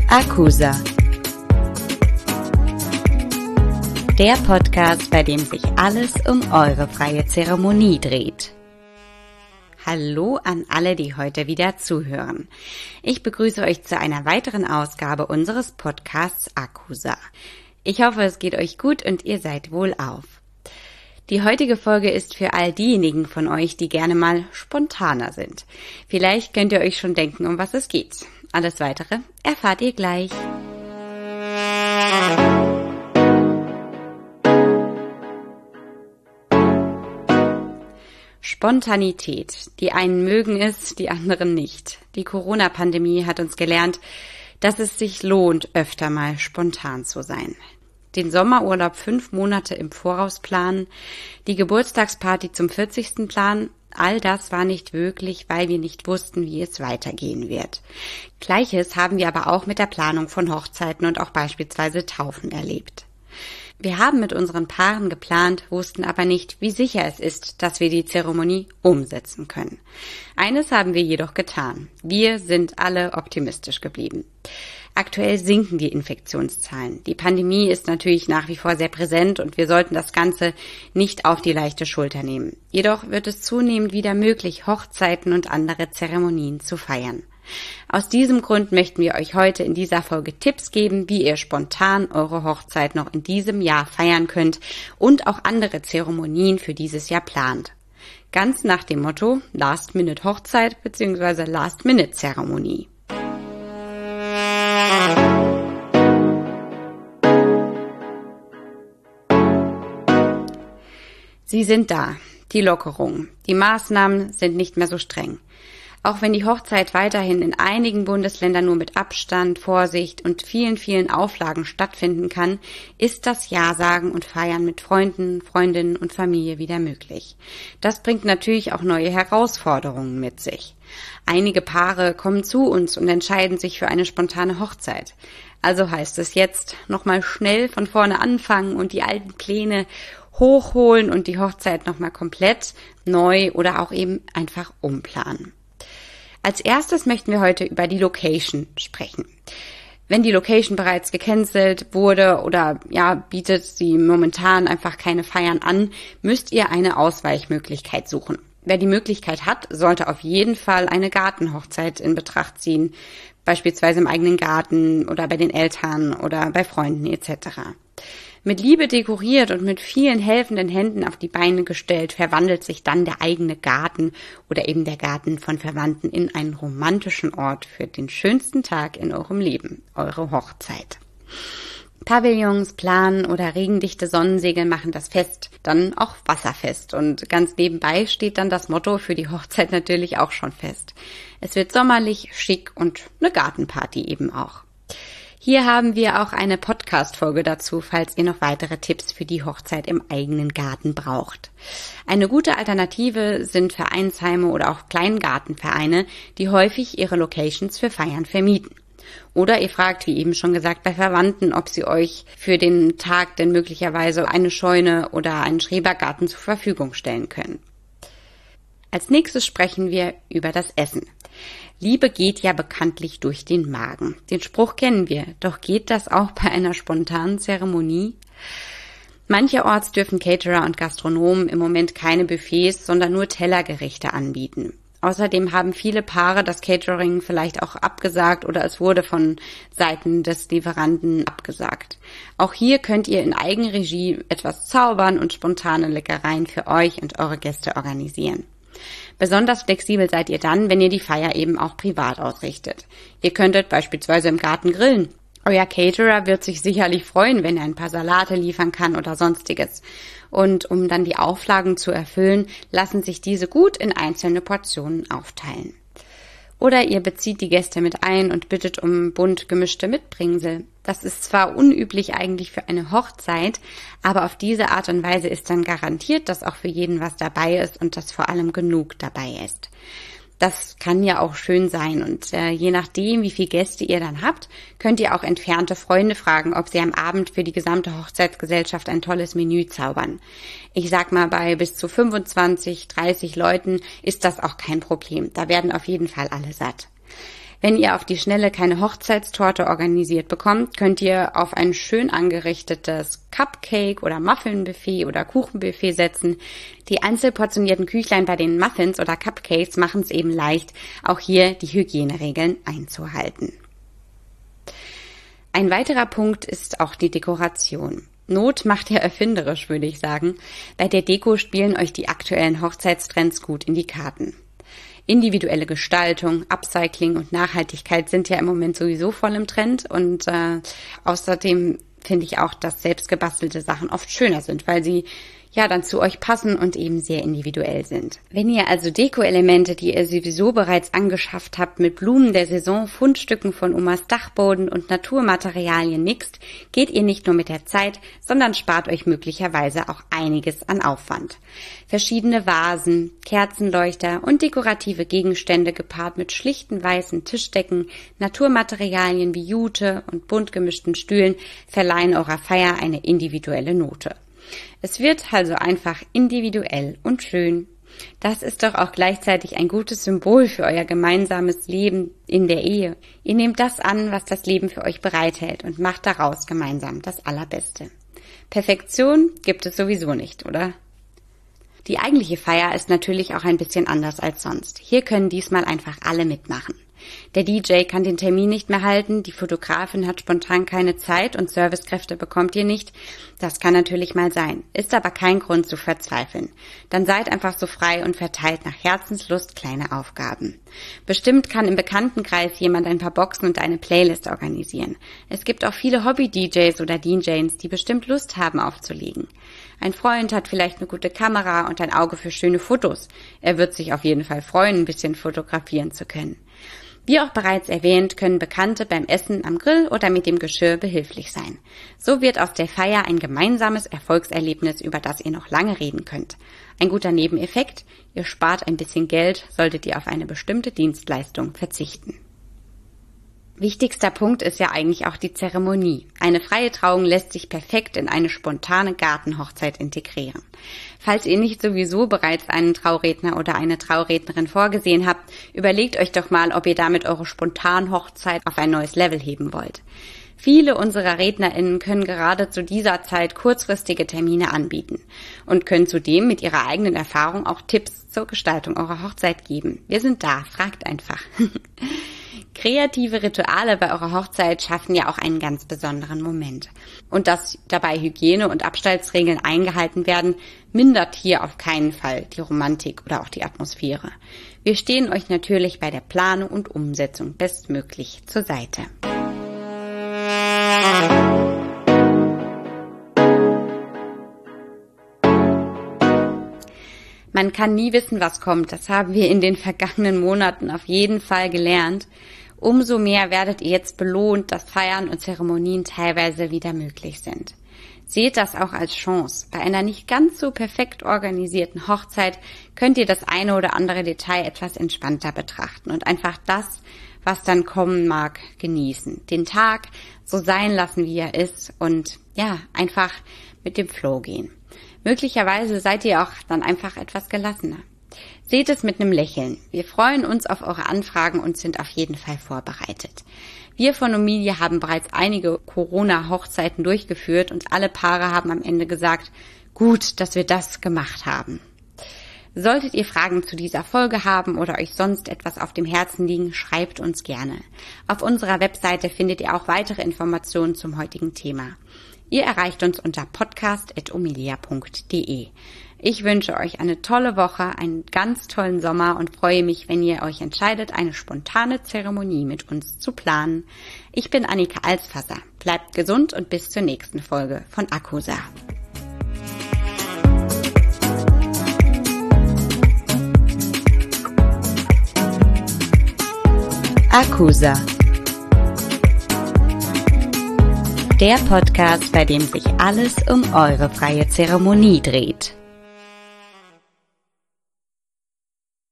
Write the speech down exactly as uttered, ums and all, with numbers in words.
Akusa, der Podcast, bei dem sich alles um eure freie Zeremonie dreht. Hallo an alle, die heute wieder zuhören. Ich begrüße euch zu einer weiteren Ausgabe unseres Podcasts Akusa. Ich hoffe, es geht euch gut und ihr seid wohlauf. Die heutige Folge ist für all diejenigen von euch, die gerne mal spontaner sind. Vielleicht könnt ihr euch schon denken, um was es geht. Alles Weitere erfahrt ihr gleich. Spontanität. Die einen mögen es, die anderen nicht. Die Corona-Pandemie hat uns gelernt, dass es sich lohnt, öfter mal spontan zu sein. Den Sommerurlaub fünf Monate im Voraus planen, die Geburtstagsparty zum vierzigsten planen, all das war nicht möglich, weil wir nicht wussten, wie es weitergehen wird. Gleiches haben wir aber auch mit der Planung von Hochzeiten und auch beispielsweise Taufen erlebt. Wir haben mit unseren Paaren geplant, wussten aber nicht, wie sicher es ist, dass wir die Zeremonie umsetzen können. Eines haben wir jedoch getan. Wir sind alle optimistisch geblieben. Aktuell sinken die Infektionszahlen. Die Pandemie ist natürlich nach wie vor sehr präsent und wir sollten das Ganze nicht auf die leichte Schulter nehmen. Jedoch wird es zunehmend wieder möglich, Hochzeiten und andere Zeremonien zu feiern. Aus diesem Grund möchten wir euch heute in dieser Folge Tipps geben, wie ihr spontan eure Hochzeit noch in diesem Jahr feiern könnt und auch andere Zeremonien für dieses Jahr plant. Ganz nach dem Motto Last-Minute-Hochzeit bzw. Last-Minute-Zeremonie. Sie sind da, die Lockerungen. Die Maßnahmen sind nicht mehr so streng. Auch wenn die Hochzeit weiterhin in einigen Bundesländern nur mit Abstand, Vorsicht und vielen, vielen Auflagen stattfinden kann, ist das Ja-Sagen und Feiern mit Freunden, Freundinnen und Familie wieder möglich. Das bringt natürlich auch neue Herausforderungen mit sich. Einige Paare kommen zu uns und entscheiden sich für eine spontane Hochzeit. Also heißt es jetzt nochmal schnell von vorne anfangen und die alten Pläne hochholen und die Hochzeit nochmal komplett neu oder auch eben einfach umplanen. Als erstes möchten wir heute über die Location sprechen. Wenn die Location bereits gecancelt wurde oder ja bietet sie momentan einfach keine Feiern an, müsst ihr eine Ausweichmöglichkeit suchen. Wer die Möglichkeit hat, sollte auf jeden Fall eine Gartenhochzeit in Betracht ziehen, beispielsweise im eigenen Garten oder bei den Eltern oder bei Freunden et cetera. Mit Liebe dekoriert und mit vielen helfenden Händen auf die Beine gestellt, verwandelt sich dann der eigene Garten oder eben der Garten von Verwandten in einen romantischen Ort für den schönsten Tag in eurem Leben, eure Hochzeit. Pavillons, Planen oder regendichte Sonnensegel machen das Fest dann auch wasserfest und ganz nebenbei steht dann das Motto für die Hochzeit natürlich auch schon fest. Es wird sommerlich, schick und eine Gartenparty eben auch. Hier haben wir auch eine Podcast-Folge dazu, falls ihr noch weitere Tipps für die Hochzeit im eigenen Garten braucht. Eine gute Alternative sind Vereinsheime oder auch Kleingartenvereine, die häufig ihre Locations für Feiern vermieten. Oder ihr fragt, wie eben schon gesagt, bei Verwandten, ob sie euch für den Tag denn möglicherweise eine Scheune oder einen Schrebergarten zur Verfügung stellen können. Als nächstes sprechen wir über das Essen. Liebe geht ja bekanntlich durch den Magen. Den Spruch kennen wir, doch geht das auch bei einer spontanen Zeremonie? Mancherorts dürfen Caterer und Gastronomen im Moment keine Buffets, sondern nur Tellergerichte anbieten. Außerdem haben viele Paare das Catering vielleicht auch abgesagt oder es wurde von Seiten des Lieferanten abgesagt. Auch hier könnt ihr in Eigenregie etwas zaubern und spontane Leckereien für euch und eure Gäste organisieren. Besonders flexibel seid ihr dann, wenn ihr die Feier eben auch privat ausrichtet. Ihr könntet beispielsweise im Garten grillen. Euer Caterer wird sich sicherlich freuen, wenn er ein paar Salate liefern kann oder sonstiges. Und um dann die Auflagen zu erfüllen, lassen sich diese gut in einzelne Portionen aufteilen. Oder ihr bezieht die Gäste mit ein und bittet um bunt gemischte Mitbringsel. Das ist zwar unüblich eigentlich für eine Hochzeit, aber auf diese Art und Weise ist dann garantiert, dass auch für jeden was dabei ist und dass vor allem genug dabei ist. Das kann ja auch schön sein und äh, je nachdem, wie viele Gäste ihr dann habt, könnt ihr auch entfernte Freunde fragen, ob sie am Abend für die gesamte Hochzeitsgesellschaft ein tolles Menü zaubern. Ich sag mal, bei bis zu fünfundzwanzig, dreißig Leuten ist das auch kein Problem. Da werden auf jeden Fall alle satt. Wenn ihr auf die Schnelle keine Hochzeitstorte organisiert bekommt, könnt ihr auf ein schön angerichtetes Cupcake- oder Muffinbuffet oder Kuchenbuffet setzen. Die einzelportionierten Küchlein bei den Muffins oder Cupcakes machen es eben leicht, auch hier die Hygieneregeln einzuhalten. Ein weiterer Punkt ist auch die Dekoration. Not macht ja erfinderisch, würde ich sagen. Bei der Deko spielen euch die aktuellen Hochzeitstrends gut in die Karten. Individuelle Gestaltung, Upcycling und Nachhaltigkeit sind ja im Moment sowieso voll im Trend und äh, außerdem finde ich auch, dass selbstgebastelte Sachen oft schöner sind, weil sie ja dann zu euch passen und eben sehr individuell sind. Wenn ihr also Deko-Elemente, die ihr sowieso bereits angeschafft habt, mit Blumen der Saison, Fundstücken von Omas Dachboden und Naturmaterialien mixt, geht ihr nicht nur mit der Zeit, sondern spart euch möglicherweise auch einiges an Aufwand. Verschiedene Vasen, Kerzenleuchter und dekorative Gegenstände gepaart mit schlichten weißen Tischdecken, Naturmaterialien wie Jute und bunt gemischten Stühlen verleihen eurer Feier eine individuelle Note. Es wird also einfach individuell und schön. Das ist doch auch gleichzeitig ein gutes Symbol für euer gemeinsames Leben in der Ehe. Ihr nehmt das an, was das Leben für euch bereithält und macht daraus gemeinsam das Allerbeste. Perfektion gibt es sowieso nicht, oder? Die eigentliche Feier ist natürlich auch ein bisschen anders als sonst. Hier können diesmal einfach alle mitmachen. Der D J kann den Termin nicht mehr halten, die Fotografin hat spontan keine Zeit und Servicekräfte bekommt ihr nicht. Das kann natürlich mal sein, ist aber kein Grund zu verzweifeln. Dann seid einfach so frei und verteilt nach Herzenslust kleine Aufgaben. Bestimmt kann im Bekanntenkreis jemand ein paar Boxen und eine Playlist organisieren. Es gibt auch viele Hobby-D Js oder D Js, die bestimmt Lust haben aufzulegen. Ein Freund hat vielleicht eine gute Kamera und ein Auge für schöne Fotos. Er wird sich auf jeden Fall freuen, ein bisschen fotografieren zu können. Wie auch bereits erwähnt, können Bekannte beim Essen am Grill oder mit dem Geschirr behilflich sein. So wird aus der Feier ein gemeinsames Erfolgserlebnis, über das ihr noch lange reden könnt. Ein guter Nebeneffekt, ihr spart ein bisschen Geld, solltet ihr auf eine bestimmte Dienstleistung verzichten. Wichtigster Punkt ist ja eigentlich auch die Zeremonie. Eine freie Trauung lässt sich perfekt in eine spontane Gartenhochzeit integrieren. Falls ihr nicht sowieso bereits einen Trauredner oder eine Traurednerin vorgesehen habt, überlegt euch doch mal, ob ihr damit eure Spontanhochzeit auf ein neues Level heben wollt. Viele unserer RednerInnen können gerade zu dieser Zeit kurzfristige Termine anbieten und können zudem mit ihrer eigenen Erfahrung auch Tipps zur Gestaltung eurer Hochzeit geben. Wir sind da, fragt einfach. Kreative Rituale bei eurer Hochzeit schaffen ja auch einen ganz besonderen Moment. Und dass dabei Hygiene- und Abstandsregeln eingehalten werden, mindert hier auf keinen Fall die Romantik oder auch die Atmosphäre. Wir stehen euch natürlich bei der Planung und Umsetzung bestmöglich zur Seite. Man kann nie wissen, was kommt. Das haben wir in den vergangenen Monaten auf jeden Fall gelernt. Umso mehr werdet ihr jetzt belohnt, dass Feiern und Zeremonien teilweise wieder möglich sind. Seht das auch als Chance. Bei einer nicht ganz so perfekt organisierten Hochzeit könnt ihr das eine oder andere Detail etwas entspannter betrachten und einfach das, was dann kommen mag, genießen. Den Tag so sein lassen, wie er ist und ja, einfach mit dem Flow gehen. Möglicherweise seid ihr auch dann einfach etwas gelassener. Seht es mit einem Lächeln. Wir freuen uns auf eure Anfragen und sind auf jeden Fall vorbereitet. Wir von Omilia haben bereits einige Corona-Hochzeiten durchgeführt und alle Paare haben am Ende gesagt, gut, dass wir das gemacht haben. Solltet ihr Fragen zu dieser Folge haben oder euch sonst etwas auf dem Herzen liegen, schreibt uns gerne. Auf unserer Webseite findet ihr auch weitere Informationen zum heutigen Thema. Ihr erreicht uns unter podcast at omilia punkt de. Ich wünsche euch eine tolle Woche, einen ganz tollen Sommer und freue mich, wenn ihr euch entscheidet, eine spontane Zeremonie mit uns zu planen. Ich bin Annika Alsfasser. Bleibt gesund und bis zur nächsten Folge von Akusa. Akusa. Der Podcast, bei dem sich alles um eure freie Zeremonie dreht.